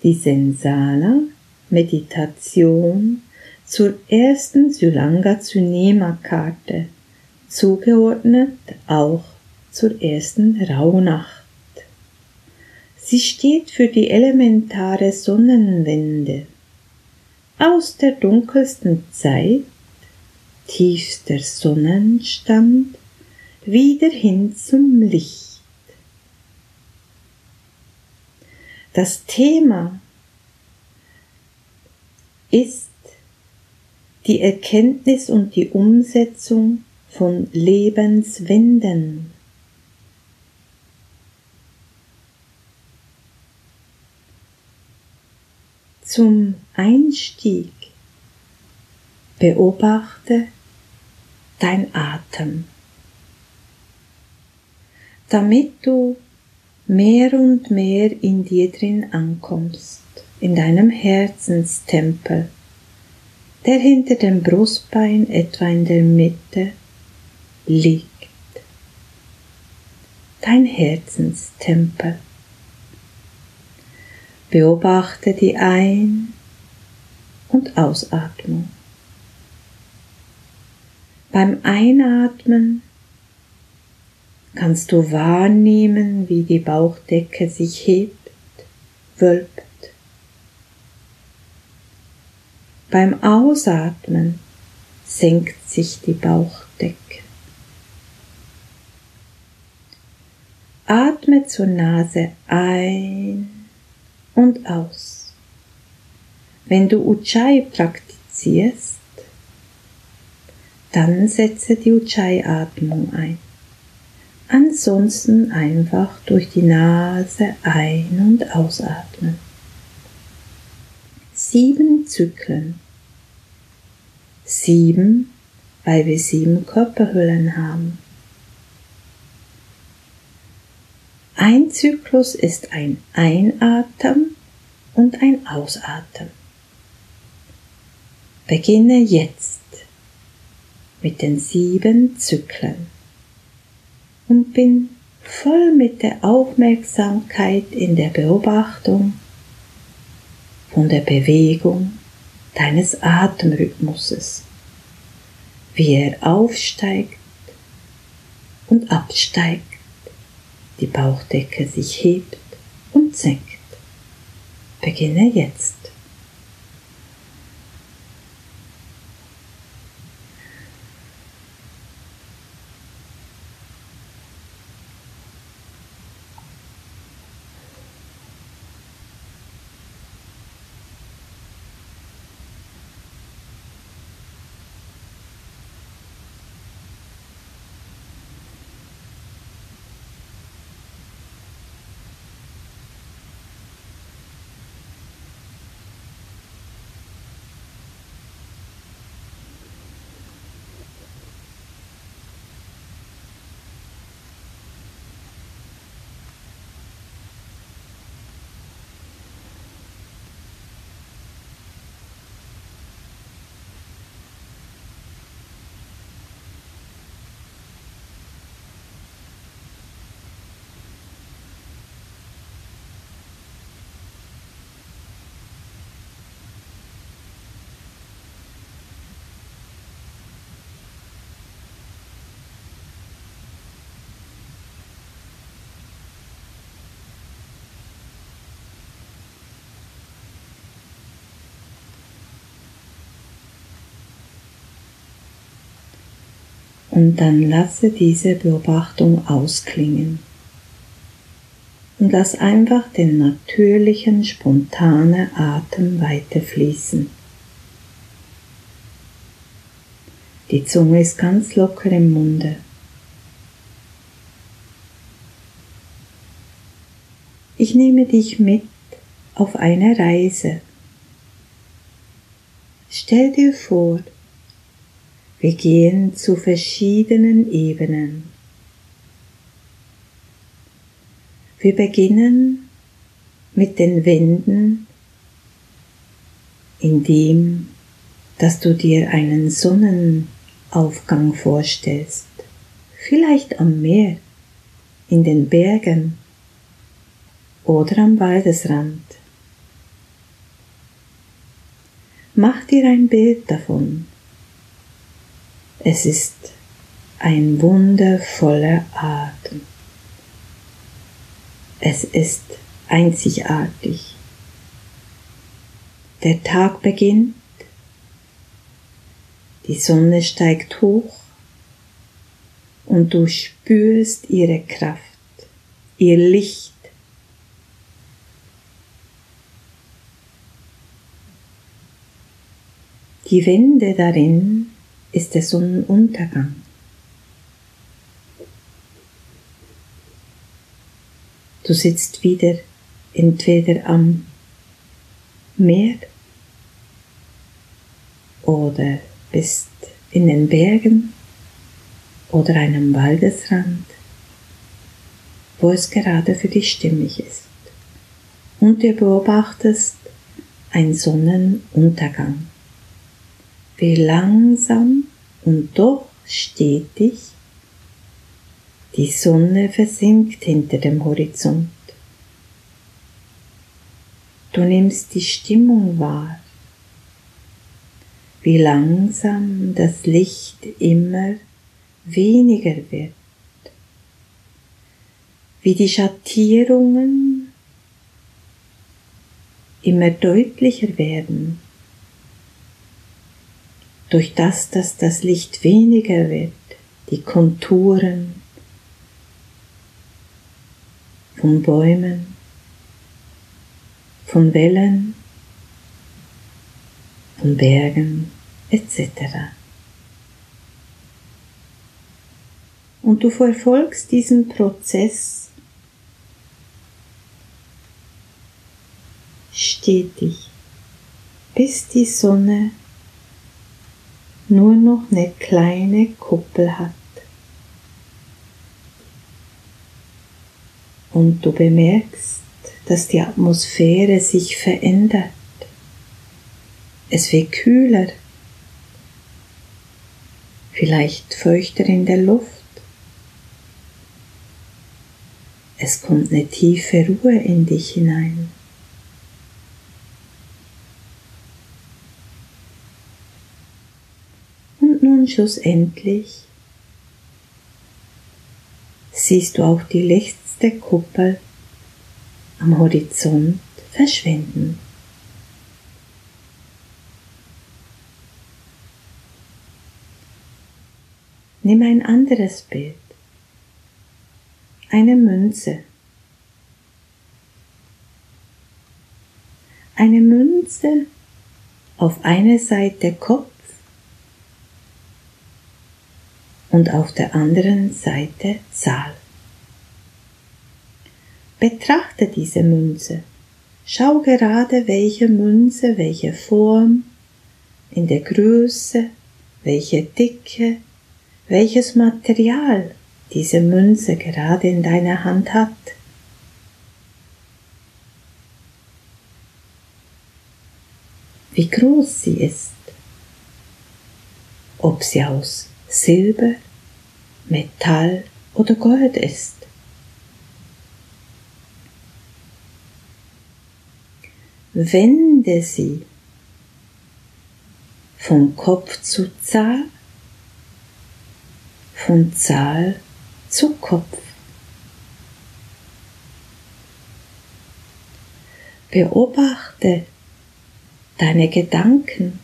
die Sensala Meditation zur ersten Sulanga-Tsunema-Karte, zugeordnet auch zur ersten Rauhnacht. Sie steht für die elementare Sonnenwende. Aus der dunkelsten Zeit, tiefster Sonnenstand, wieder hin zum Licht. Das Thema ist die Erkenntnis und die Umsetzung von Lebenswenden. Zum Einstieg beobachte dein Atem, damit du mehr und mehr in dir drin ankommst, in deinem Herzenstempel, der hinter dem Brustbein etwa in der Mitte liegt. Dein Herzenstempel. Beobachte die Ein- und Ausatmung. Beim Einatmen kannst du wahrnehmen, wie die Bauchdecke sich hebt, wölbt. Beim Ausatmen senkt sich die Bauchdecke. Atme zur Nase ein und aus. Wenn du Ujjayi praktizierst, dann setze die Ujjayi-Atmung ein. Ansonsten einfach durch die Nase ein- und ausatmen. 7 Zyklen. 7, weil wir 7 Körperhüllen haben. Ein Zyklus ist ein Einatmen und ein Ausatmen. Beginne jetzt mit den 7 Zyklen und bin voll mit der Aufmerksamkeit in der Beobachtung von der Bewegung deines Atemrhythmuses, wie er aufsteigt und absteigt, die Bauchdecke sich hebt und senkt. Beginne jetzt. Und dann lasse diese Beobachtung ausklingen und lass einfach den natürlichen, spontanen Atem weiterfließen. Die Zunge ist ganz locker im Munde. Ich nehme dich mit auf eine Reise. Stell dir vor, wir gehen zu verschiedenen Ebenen. Wir beginnen mit den Wänden, indem, dass du dir einen Sonnenaufgang vorstellst, vielleicht am Meer, in den Bergen oder am Waldesrand. Mach dir ein Bild davon. Es ist ein wundervoller Atem. Es ist einzigartig. Der Tag beginnt, die Sonne steigt hoch und du spürst ihre Kraft, ihr Licht. Die Wende darin ist der Sonnenuntergang. Du sitzt wieder entweder am Meer oder bist in den Bergen oder einem Waldesrand, wo es gerade für dich stimmig ist. Und du beobachtest einen Sonnenuntergang, wie langsam und doch stetig die Sonne versinkt hinter dem Horizont. Du nimmst die Stimmung wahr, wie langsam das Licht immer weniger wird, wie die Schattierungen immer deutlicher werden, durch das, dass das Licht weniger wird, die Konturen von Bäumen, von Wellen, von Bergen etc. Und du verfolgst diesen Prozess stetig, bis die Sonne nur noch eine kleine Kuppel hat. Und du bemerkst, dass die Atmosphäre sich verändert. Es wird kühler, vielleicht feuchter in der Luft. Es kommt eine tiefe Ruhe in dich hinein. Und nun schlussendlich siehst du auch die letzte Kuppel am Horizont verschwinden. Nimm ein anderes Bild, eine Münze. Eine Münze, auf einer Seite Kopf und auf der anderen Seite Zahl. Betrachte diese Münze. Schau gerade, welche Münze, welche Form, in der Größe, welche Dicke, welches Material diese Münze gerade in deiner Hand hat. Wie groß sie ist. Ob sie aus Silber, Metall oder Gold ist. Wende sie von Kopf zu Zahl, von Zahl zu Kopf. Beobachte deine Gedanken,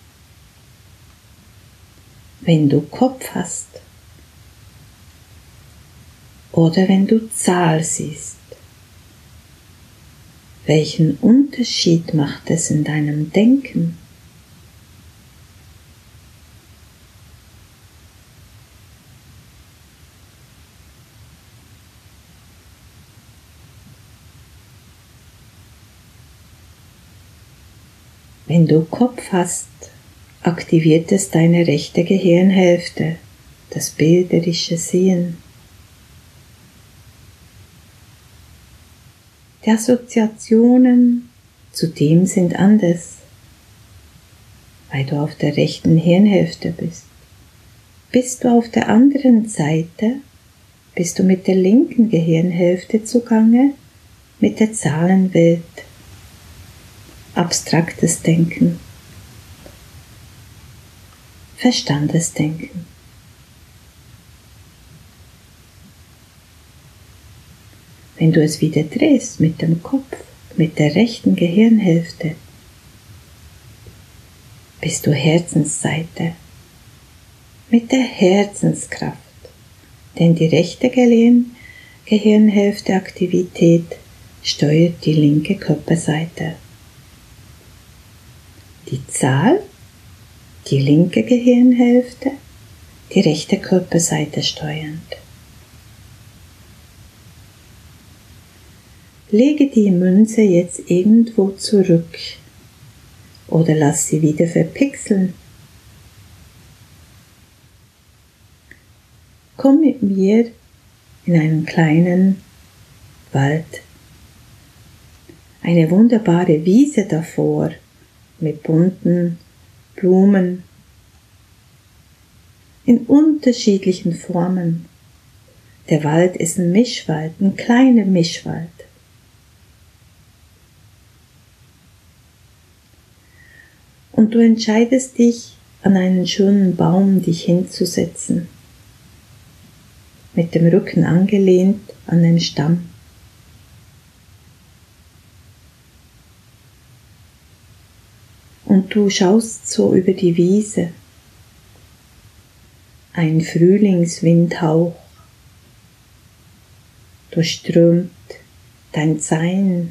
wenn du Kopf hast oder wenn du Zahl siehst. Welchen Unterschied macht es in deinem Denken? Wenn du Kopf hast, aktiviert es deine rechte Gehirnhälfte, das bilderische Sehen. Die Assoziationen zu dem sind anders, weil du auf der rechten Hirnhälfte bist. Bist du auf der anderen Seite, bist du mit der linken Gehirnhälfte zugange, mit der Zahlenwelt. Abstraktes Denken, Verstandesdenken. Wenn du es wieder drehst mit dem Kopf, mit der rechten Gehirnhälfte, bist du Herzensseite, mit der Herzenskraft, denn die rechte Gehirnhälfte Aktivität steuert die linke Körperseite. Die Zahl, die linke Gehirnhälfte, die rechte Körperseite steuernd. Lege die Münze jetzt irgendwo zurück oder lass sie wieder verpixeln. Komm mit mir in einen kleinen Wald. Eine wunderbare Wiese davor mit bunten Blumen in unterschiedlichen Formen. Der Wald ist ein Mischwald, ein kleiner Mischwald. Und du entscheidest dich, an einen schönen Baum dich hinzusetzen, mit dem Rücken angelehnt an den Stamm. Und du schaust so über die Wiese. Ein Frühlingswindhauch durchströmt dein Sein.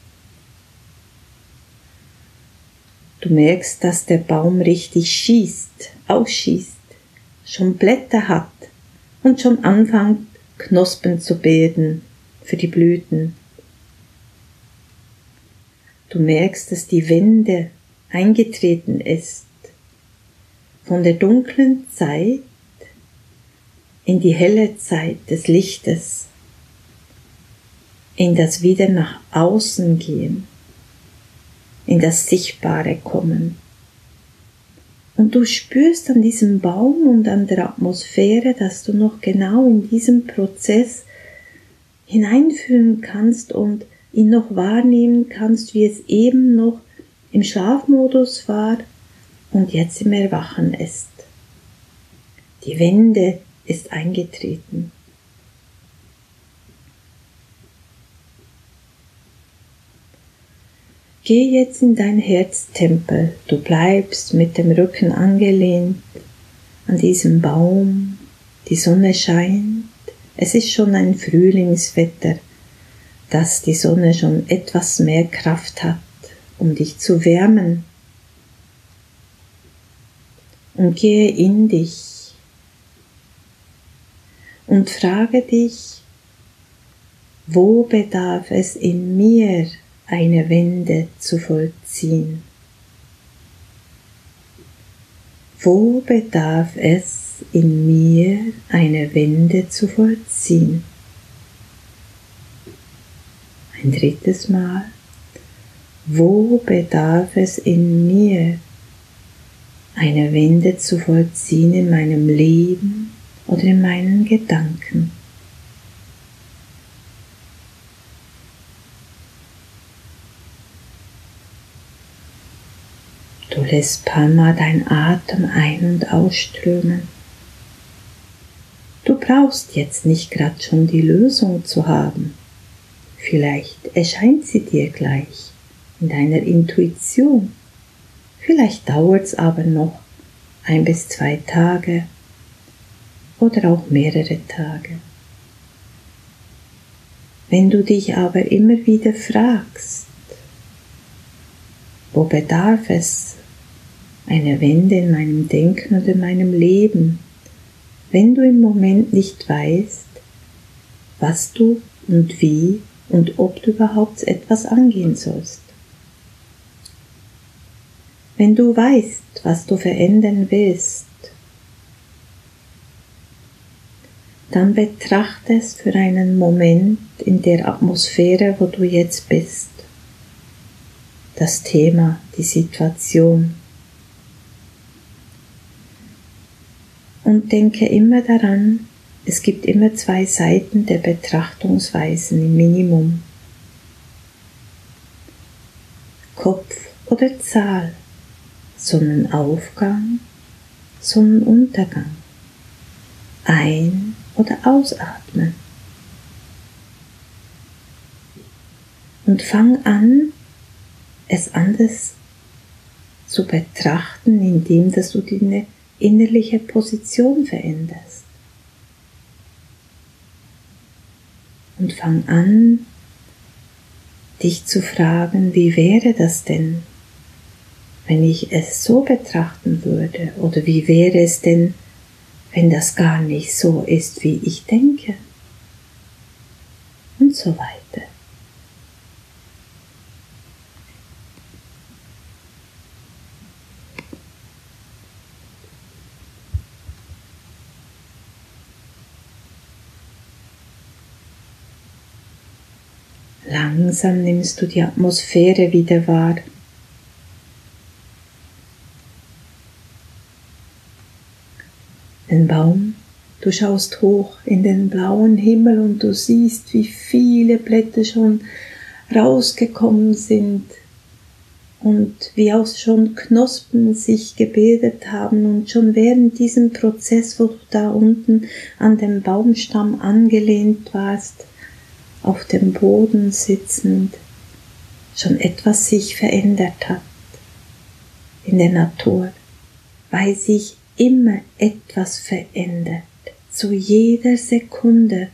Du merkst, dass der Baum richtig ausschießt, schon Blätter hat und schon anfängt, Knospen zu bilden für die Blüten. Du merkst, dass die Wende eingetreten ist, von der dunklen Zeit in die helle Zeit des Lichtes, in das wieder nach außen gehen, in das Sichtbare kommen. Und du spürst an diesem Baum und an der Atmosphäre, dass du noch genau in diesem Prozess hineinfühlen kannst und ihn noch wahrnehmen kannst, wie es eben noch im Schlafmodus war und jetzt im Erwachen ist. Die Wende ist eingetreten. Geh jetzt in dein Herztempel. Du bleibst mit dem Rücken angelehnt an diesem Baum. Die Sonne scheint. Es ist schon ein Frühlingswetter, dass die Sonne schon etwas mehr Kraft hat, um dich zu wärmen. Und gehe in dich und frage dich, wo bedarf es in mir eine Wende zu vollziehen? Wo bedarf es in mir eine Wende zu vollziehen? Ein drittes Mal. Wo bedarf es in mir eine Wende zu vollziehen in meinem Leben oder in meinen Gedanken? Du lässt paar Mal deinen Atem ein- und ausströmen. Du brauchst jetzt nicht gerade schon die Lösung zu haben. Vielleicht erscheint sie dir gleich in deiner Intuition. Vielleicht dauert es aber noch 1 bis 2 Tage oder auch mehrere Tage. Wenn du dich aber immer wieder fragst, wo bedarf es eine Wende in meinem Denken oder in meinem Leben, wenn du im Moment nicht weißt, was du und wie und ob du überhaupt etwas angehen sollst. Wenn du weißt, was du verändern willst, dann betrachte es für einen Moment in der Atmosphäre, wo du jetzt bist. Das Thema, die Situation. Und denke immer daran, es gibt immer 2 Seiten der Betrachtungsweisen im Minimum. Kopf oder Zahl, Sonnenaufgang, Sonnenuntergang. Ein- oder ausatmen. Und fang an, es anders zu betrachten, indem dass du deine innerliche Position veränderst. Und fang an, dich zu fragen, wie wäre das denn, wenn ich es so betrachten würde? Oder wie wäre es denn, wenn das gar nicht so ist, wie ich denke? Und so weiter. Langsam nimmst du die Atmosphäre wieder wahr. Den Baum, du schaust hoch in den blauen Himmel und du siehst, wie viele Blätter schon rausgekommen sind und wie auch schon Knospen sich gebildet haben und schon während diesem Prozess, wo du da unten an dem Baumstamm angelehnt warst, auf dem Boden sitzend, schon etwas sich verändert hat in der Natur, weil sich immer etwas verändert, zu jeder Sekunde.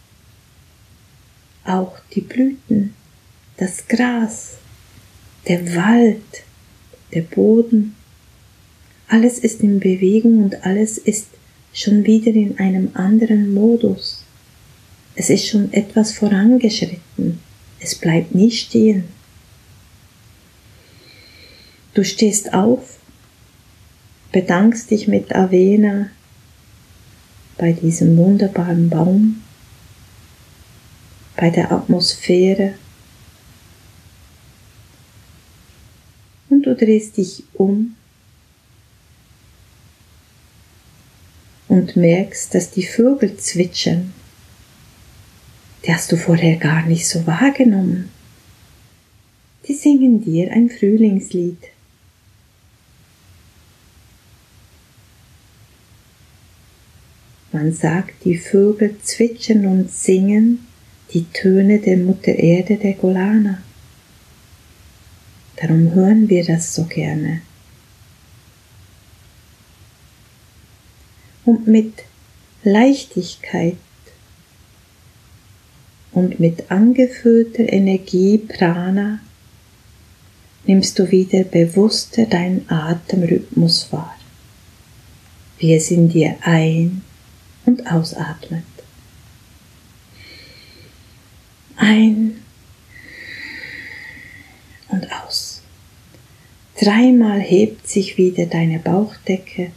Auch die Blüten, das Gras, der Wald, der Boden, alles ist in Bewegung und alles ist schon wieder in einem anderen Modus. Es ist schon etwas vorangeschritten. Es bleibt nie stehen. Du stehst auf, bedankst dich mit Avena bei diesem wunderbaren Baum, bei der Atmosphäre und du drehst dich um und merkst, dass die Vögel zwitschern. Die hast du vorher gar nicht so wahrgenommen. Die singen dir ein Frühlingslied. Man sagt, die Vögel zwitschern und singen die Töne der Mutter Erde, der Golana. Darum hören wir das so gerne. Und mit Leichtigkeit und mit angefüllter Energie Prana nimmst du wieder bewusster deinen Atemrhythmus wahr, wie es in dir ein- und ausatmet. Ein und aus. 3-mal hebt sich wieder deine Bauchdecke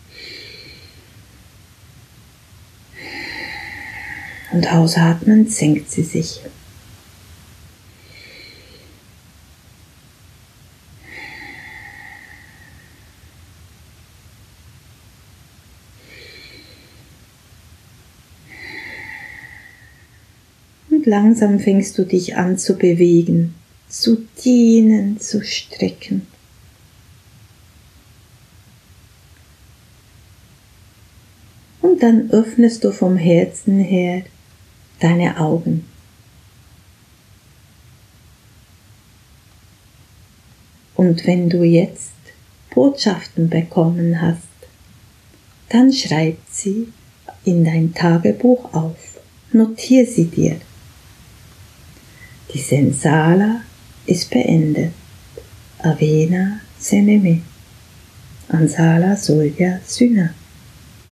und ausatmend senkt sie sich. Und langsam fängst du dich an zu bewegen, zu dehnen, zu strecken. Und dann öffnest du vom Herzen her deine Augen. Und wenn du jetzt Botschaften bekommen hast, dann schreib sie in dein Tagebuch auf. Notier sie dir. Die Sensala ist beendet. Avena Seneme. Ansala Solya Syna.